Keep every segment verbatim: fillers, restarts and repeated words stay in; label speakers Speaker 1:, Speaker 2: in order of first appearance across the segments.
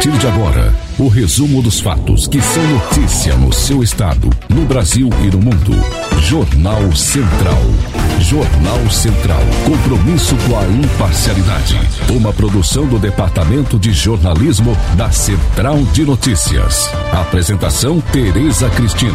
Speaker 1: partir de agora, o resumo dos fatos que são notícia no seu estado, no Brasil e no mundo. Jornal Central. Jornal Central. Compromisso com a imparcialidade. Uma produção do Departamento de Jornalismo da Central de Notícias. Apresentação Tereza Cristina.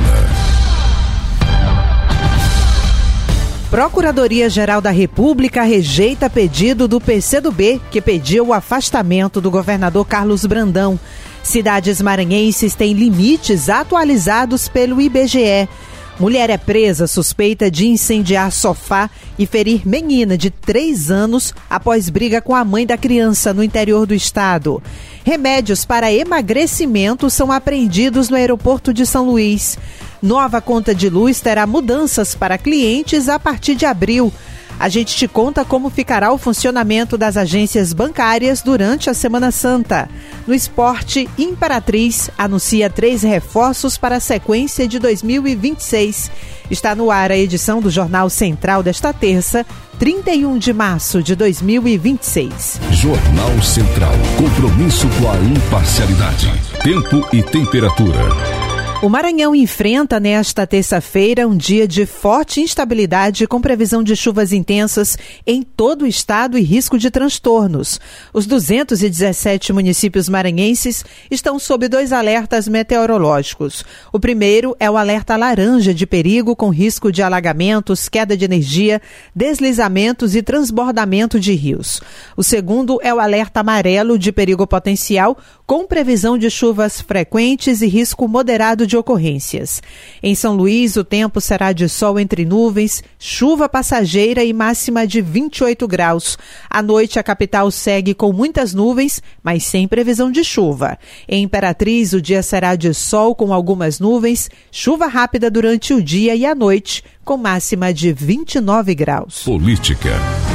Speaker 2: Procuradoria-Geral da República rejeita pedido do P C do B, que pediu o afastamento do governador Carlos Brandão. Cidades maranhenses têm limites atualizados pelo I B G E. Mulher é presa suspeita de incendiar sofá e ferir menina de três anos após briga com a mãe da criança no interior do estado. Remédios para emagrecimento são apreendidos no aeroporto de São Luís. Nova conta de luz terá mudanças para clientes a partir de abril. A gente te conta como ficará o funcionamento das agências bancárias durante a Semana Santa. No esporte, Imperatriz anuncia três reforços para a sequência de dois mil e vinte e seis. Está no ar a edição do Jornal Central desta terça, trinta e um de março de dois mil e vinte e seis.
Speaker 1: Jornal Central. Compromisso com a imparcialidade. Tempo e temperatura.
Speaker 2: O Maranhão enfrenta nesta terça-feira um dia de forte instabilidade com previsão de chuvas intensas em todo o estado e risco de transtornos. Os duzentos e dezessete municípios maranhenses estão sob dois alertas meteorológicos. O primeiro é o alerta laranja de perigo com risco de alagamentos, queda de energia, deslizamentos e transbordamento de rios. O segundo é o alerta amarelo de perigo potencial com previsão de chuvas frequentes e risco moderado de ocorrências. Em São Luís, o tempo será de sol entre nuvens, chuva passageira e máxima de vinte e oito graus. À noite, a capital segue com muitas nuvens, mas sem previsão de chuva. Em Imperatriz, o dia será de sol com algumas nuvens, chuva rápida durante o dia e a noite, com máxima de vinte e nove graus.
Speaker 1: Política.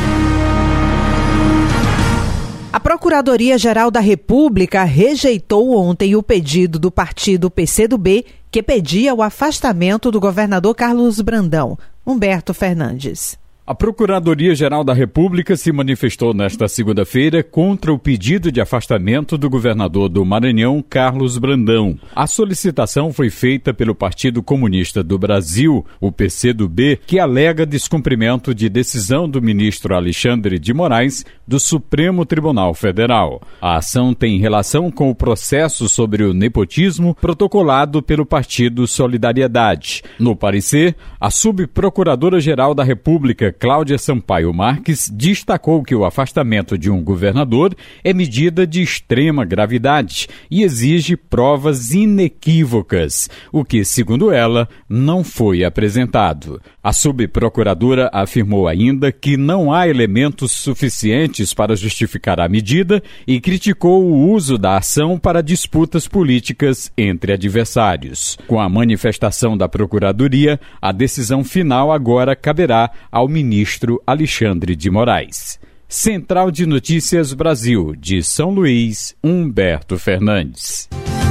Speaker 2: A Procuradoria-Geral da República rejeitou ontem o pedido do partido P C do B, que pedia o afastamento do governador Carlos Brandão. Humberto Fernandes.
Speaker 3: A Procuradoria-Geral da República se manifestou nesta segunda-feira contra o pedido de afastamento do governador do Maranhão, Carlos Brandão. A solicitação foi feita pelo Partido Comunista do Brasil, o P C do B, que alega descumprimento de decisão do ministro Alexandre de Moraes do Supremo Tribunal Federal. A ação tem relação com o processo sobre o nepotismo protocolado pelo Partido Solidariedade. No parecer, a Subprocuradora-Geral da República, Cláudia Sampaio Marques, destacou que o afastamento de um governador é medida de extrema gravidade e exige provas inequívocas, o que, segundo ela, não foi apresentado. A subprocuradora afirmou ainda que não há elementos suficientes para justificar a medida e criticou o uso da ação para disputas políticas entre adversários. Com a manifestação da Procuradoria, a decisão final agora caberá ao ministro Alexandre de Moraes. Central de Notícias Brasil, de São Luís, Humberto Fernandes.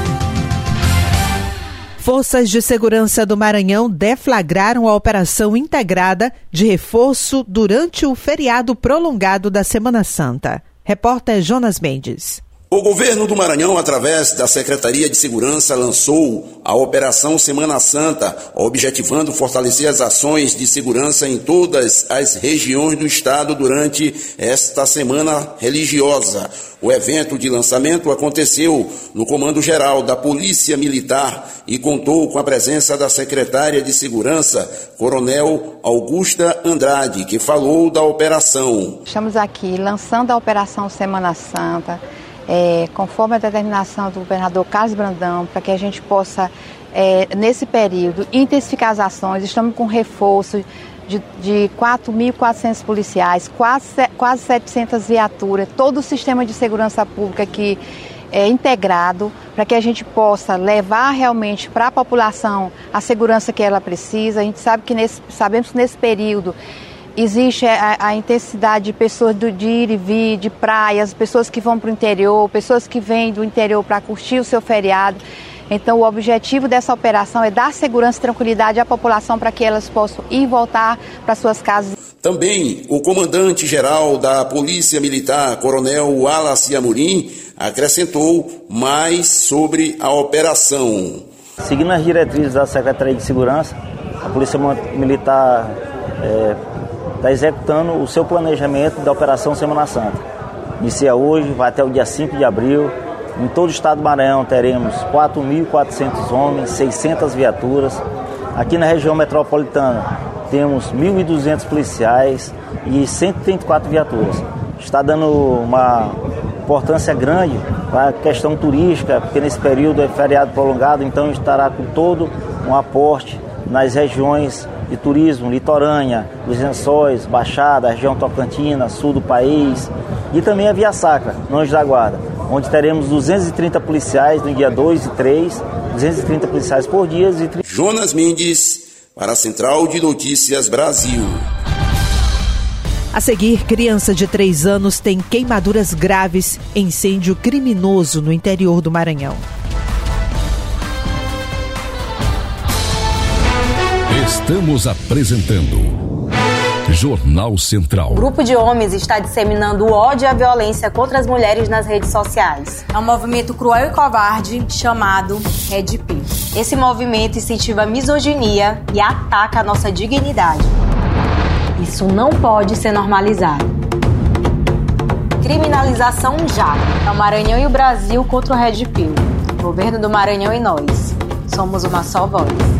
Speaker 2: Forças de segurança do Maranhão deflagraram a operação integrada de reforço durante o feriado prolongado da Semana Santa. Repórter Jonas Mendes.
Speaker 4: O governo do Maranhão, através da Secretaria de Segurança, lançou a Operação Semana Santa, objetivando fortalecer as ações de segurança em todas as regiões do estado durante esta semana religiosa. O evento de lançamento aconteceu no Comando Geral da Polícia Militar e contou com a presença da secretária de Segurança, Coronel Augusta Andrade, que falou da operação.
Speaker 5: Estamos aqui lançando a Operação Semana Santa, É, conforme a determinação do governador Carlos Brandão, para que a gente possa, é, nesse período, intensificar as ações. Estamos com reforço de, de quatro mil e quatrocentos policiais, quase, quase setecentas viaturas, todo o sistema de segurança pública aqui é, integrado, para que a gente possa levar realmente para a população a segurança que ela precisa. A gente sabe que nesse, sabemos que nesse período existe a, a intensidade de pessoas do, de ir e vir, de praias, pessoas que vão para o interior, pessoas que vêm do interior para curtir o seu feriado. Então, o objetivo dessa operação é dar segurança e tranquilidade à população para que elas possam ir e voltar para suas casas.
Speaker 4: Também o comandante-geral da Polícia Militar, Coronel Wallace Amorim, acrescentou mais sobre a operação.
Speaker 6: Seguindo as diretrizes da Secretaria de Segurança, a Polícia Militar está é, executando o seu planejamento da Operação Semana Santa. Inicia hoje, vai até o dia cinco de abril. Em todo o estado do Maranhão teremos quatro mil e quatrocentos homens, seiscentas viaturas. Aqui na região metropolitana temos mil e duzentos policiais e cento e trinta e quatro viaturas. Está dando uma importância grande para a questão turística, porque nesse período é feriado prolongado, então estará com todo um aporte nas regiões de turismo, litorânea, os Lençóis, Baixada, região Tocantina, sul do país, e também a Via Sacra, no Anjo da Guarda, onde teremos duzentos e trinta policiais no dia dois e três, duzentos e trinta policiais por dia. E...
Speaker 4: Jonas Mendes, para a Central de Notícias Brasil.
Speaker 2: A seguir, criança de três anos tem queimaduras graves em incêndio criminoso no interior do Maranhão.
Speaker 1: Estamos apresentando Jornal Central.
Speaker 7: O grupo de homens está disseminando o ódio e a violência contra as mulheres nas redes sociais. É um movimento cruel e covarde chamado Red Pill. Esse movimento incentiva a misoginia e ataca a nossa dignidade. Isso não pode ser normalizado. Criminalização já. É o Maranhão e o Brasil contra o Red Pill. Governo do Maranhão e nós. Somos uma só voz.